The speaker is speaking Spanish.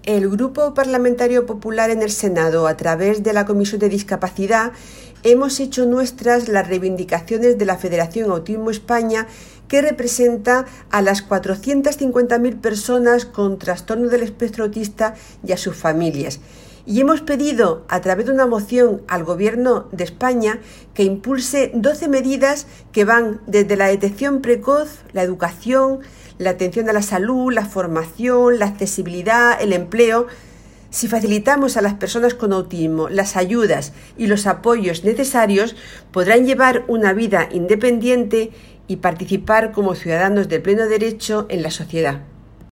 El Grupo Parlamentario Popular en el Senado, a través de la Comisión de Discapacidad, hemos hecho nuestras las reivindicaciones de la Federación Autismo España, que representa a las 450.000 personas con trastorno del espectro autista y a sus familias. Y hemos pedido, a través de una moción al Gobierno de España, que impulse 12 medidas que van desde la detección precoz, la educación, la atención a la salud, la formación, la accesibilidad, el empleo. Si facilitamos a las personas con autismo las ayudas y los apoyos necesarios, podrán llevar una vida independiente y participar como ciudadanos de pleno derecho en la sociedad.